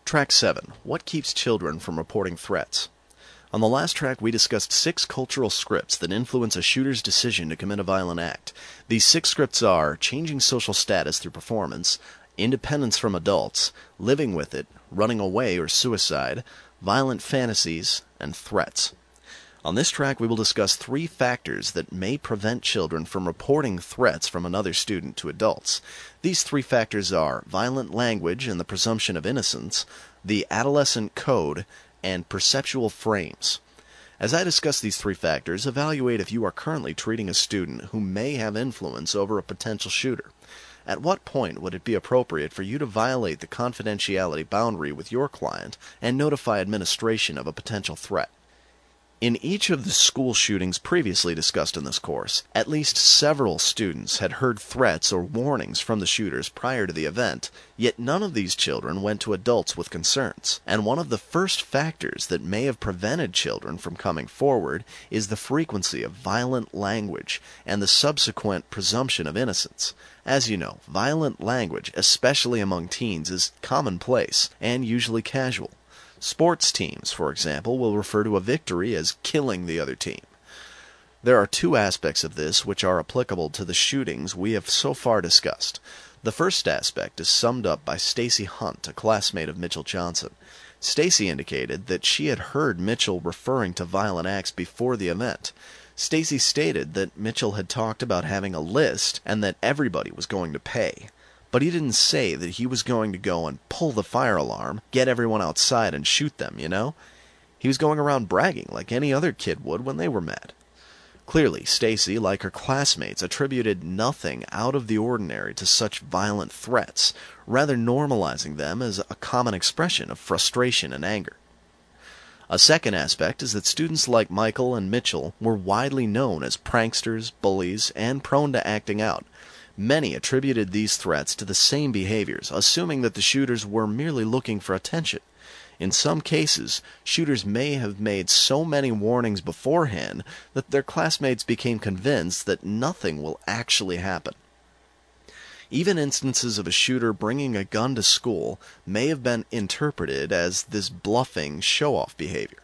Track 7. What keeps children from reporting threats? On the last track, we discussed 6 cultural scripts that influence a shooter's decision to commit a violent act. These 6 scripts are changing social status through performance, independence from adults, living with it, running away or suicide, violent fantasies, and threats. On this track, we will discuss 3 factors that may prevent children from reporting threats from another student to adults. These 3 factors are violent language and the presumption of innocence, the adolescent code, and perceptual frames. As I discuss these 3 factors, evaluate if you are currently treating a student who may have influence over a potential shooter. At what point would it be appropriate for you to violate the confidentiality boundary with your client and notify administration of a potential threat? In each of the school shootings previously discussed in this course, at least several students had heard threats or warnings from the shooters prior to the event, yet none of these children went to adults with concerns. And one of the first factors that may have prevented children from coming forward is the frequency of violent language and the subsequent presumption of innocence. As you know, violent language, especially among teens, is commonplace and usually casual. Sports teams, for example, will refer to a victory as killing the other team. There are 2 aspects of this which are applicable to the shootings we have so far discussed. The first aspect is summed up by Stacy Hunt, a classmate of Mitchell Johnson. Stacy indicated that she had heard Mitchell referring to violent acts before the event. Stacy stated that Mitchell had talked about having a list and that everybody was going to pay. But he didn't say that he was going to go and pull the fire alarm, get everyone outside and shoot them, you know? He was going around bragging like any other kid would when they were mad. Clearly, Stacy, like her classmates, attributed nothing out of the ordinary to such violent threats, rather normalizing them as a common expression of frustration and anger. A second aspect is that students like Michael and Mitchell were widely known as pranksters, bullies, and prone to acting out. Many attributed these threats to the same behaviors, assuming that the shooters were merely looking for attention. In some cases, shooters may have made so many warnings beforehand that their classmates became convinced that nothing will actually happen. Even instances of a shooter bringing a gun to school may have been interpreted as this bluffing, show-off behavior.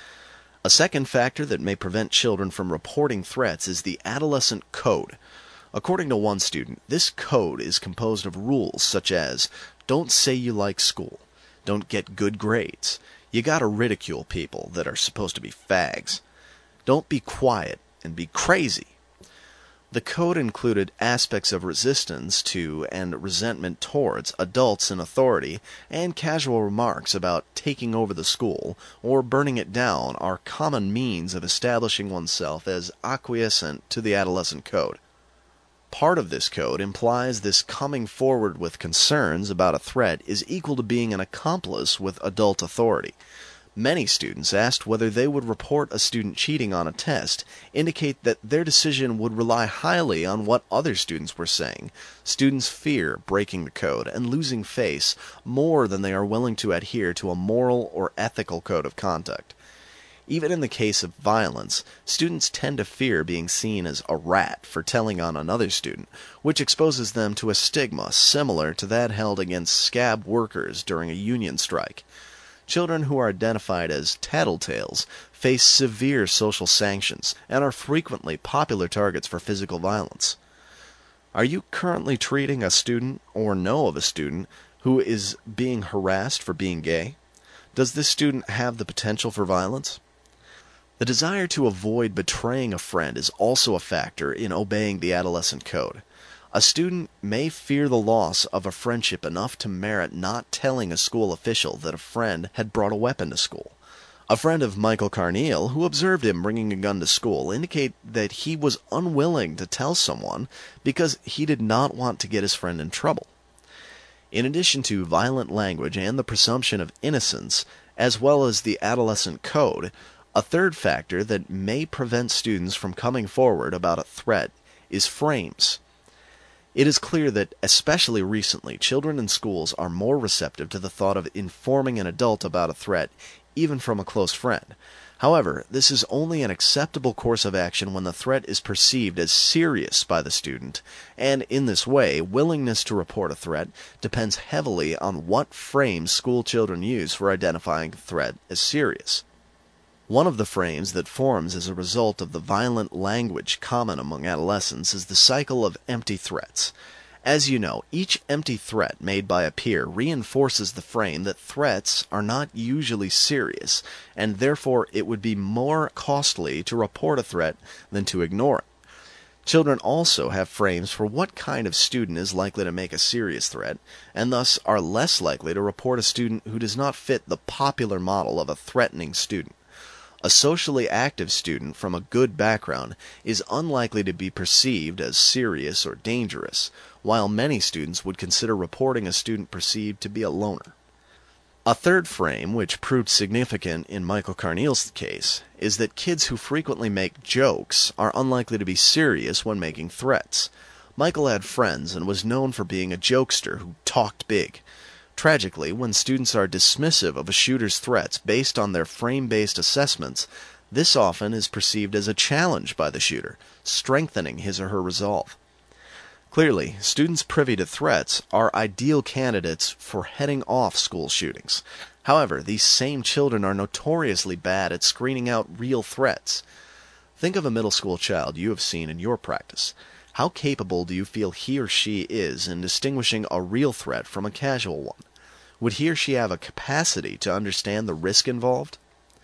A second factor that may prevent children from reporting threats is the adolescent code. According to one student, this code is composed of rules such as, don't say you like school, don't get good grades, you gotta ridicule people that are supposed to be fags, don't be quiet, and be crazy. The code included aspects of resistance to and resentment towards adults in authority, and casual remarks about taking over the school or burning it down are common means of establishing oneself as acquiescent to the adolescent code. Part of this code implies this coming forward with concerns about a threat is equal to being an accomplice with adult authority. Many students asked whether they would report a student cheating on a test, indicate that their decision would rely highly on what other students were saying. Students fear breaking the code and losing face more than they are willing to adhere to a moral or ethical code of conduct. Even in the case of violence, students tend to fear being seen as a rat for telling on another student, which exposes them to a stigma similar to that held against scab workers during a union strike. Children who are identified as tattletales face severe social sanctions and are frequently popular targets for physical violence. Are you currently treating a student or know of a student who is being harassed for being gay? Does this student have the potential for violence? The desire to avoid betraying a friend is also a factor in obeying the adolescent code. A student may fear the loss of a friendship enough to merit not telling a school official that a friend had brought a weapon to school. A friend of Michael Carneal, who observed him bringing a gun to school, indicated that he was unwilling to tell someone because he did not want to get his friend in trouble. In addition to violent language and the presumption of innocence, as well as the adolescent code, a third factor that may prevent students from coming forward about a threat is frames. It is clear that, especially recently, children in schools are more receptive to the thought of informing an adult about a threat, even from a close friend. However, this is only an acceptable course of action when the threat is perceived as serious by the student, and in this way, willingness to report a threat depends heavily on what frame school children use for identifying the threat as serious. One of the frames that forms as a result of the violent language common among adolescents is the cycle of empty threats. As you know, each empty threat made by a peer reinforces the frame that threats are not usually serious, and therefore it would be more costly to report a threat than to ignore it. Children also have frames for what kind of student is likely to make a serious threat, and thus are less likely to report a student who does not fit the popular model of a threatening student. A socially active student from a good background is unlikely to be perceived as serious or dangerous, while many students would consider reporting a student perceived to be a loner. A third frame, which proved significant in Michael Carneal's case, is that kids who frequently make jokes are unlikely to be serious when making threats. Michael had friends and was known for being a jokester who talked big. Tragically, when students are dismissive of a shooter's threats based on their frame-based assessments, this often is perceived as a challenge by the shooter, strengthening his or her resolve. Clearly, students privy to threats are ideal candidates for heading off school shootings. However, these same children are notoriously bad at screening out real threats. Think of a middle school child you have seen in your practice. How capable do you feel he or she is in distinguishing a real threat from a casual one? Would he or she have a capacity to understand the risk involved?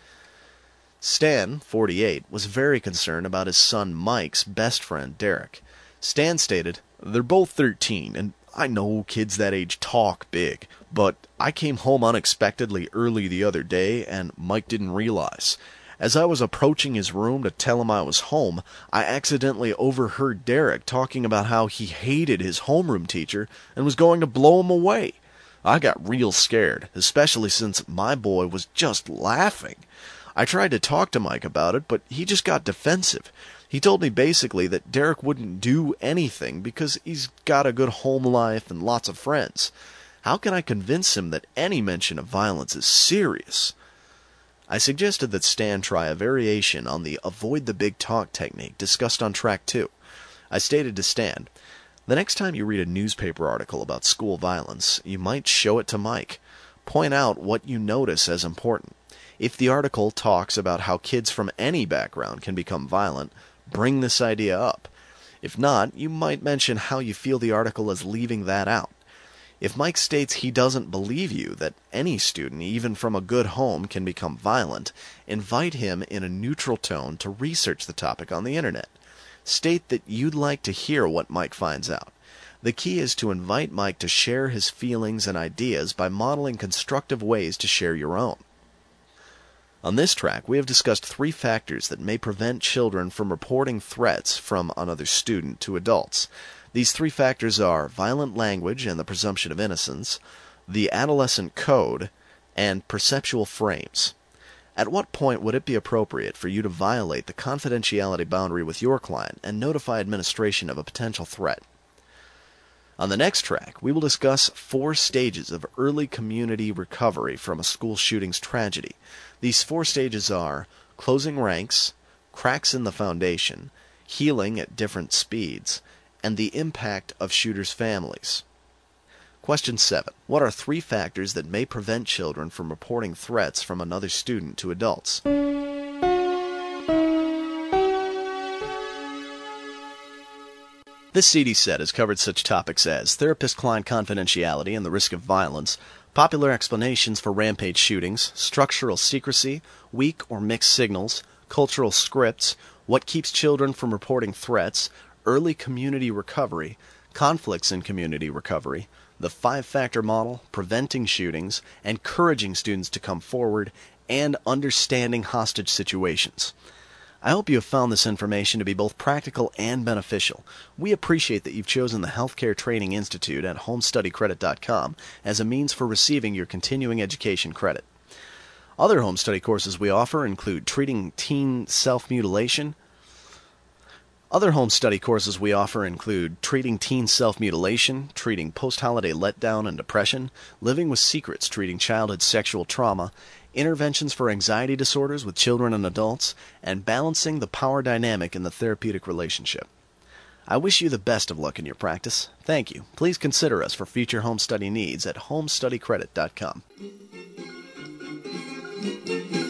Stan, 48, was very concerned about his son Mike's best friend, Derek. Stan stated, "They're both 13, and I know kids that age talk big, but I came home unexpectedly early the other day, and Mike didn't realize. As I was approaching his room to tell him I was home, I accidentally overheard Derek talking about how he hated his homeroom teacher and was going to blow him away. I got real scared, especially since my boy was just laughing. I tried to talk to Mike about it, but he just got defensive. He told me basically that Derek wouldn't do anything because he's got a good home life and lots of friends. How can I convince him that any mention of violence is serious?" I suggested that Stan try a variation on the avoid the big talk technique discussed on track 2. I stated to Stan, "The next time you read a newspaper article about school violence, you might show it to Mike. Point out what you notice as important. If the article talks about how kids from any background can become violent, bring this idea up. If not, you might mention how you feel the article is leaving that out. If Mike states he doesn't believe you that any student, even from a good home, can become violent, invite him in a neutral tone to research the topic on the internet. State that you'd like to hear what Mike finds out. The key is to invite Mike to share his feelings and ideas by modeling constructive ways to share your own." On this track, we have discussed 3 factors that may prevent children from reporting threats from another student to adults. These 3 factors are violent language and the presumption of innocence, the adolescent code, and perceptual frames. At what point would it be appropriate for you to violate the confidentiality boundary with your client and notify administration of a potential threat? On the next track, we will discuss 4 stages of early community recovery from a school shooting's tragedy. These 4 stages are closing ranks, cracks in the foundation, healing at different speeds, and the impact of shooters' families. Question 7. What are 3 factors that may prevent children from reporting threats from another student to adults? This CD set has covered such topics as therapist-client confidentiality and the risk of violence, popular explanations for rampage shootings, structural secrecy, weak or mixed signals, cultural scripts, what keeps children from reporting threats, early community recovery, conflicts in community recovery, the 5-factor model, preventing shootings, encouraging students to come forward, and understanding hostage situations. I hope you have found this information to be both practical and beneficial. We appreciate that you've chosen the Healthcare Training Institute at homestudycredit.com as a means for receiving your continuing education credit. Other home study courses we offer include treating teen self-mutilation, treating teen self-mutilation, treating post-holiday letdown and depression, living with secrets, treating childhood sexual trauma, interventions for anxiety disorders with children and adults, and balancing the power dynamic in the therapeutic relationship. I wish you the best of luck in your practice. Thank you. Please consider us for future home study needs at homestudycredit.com.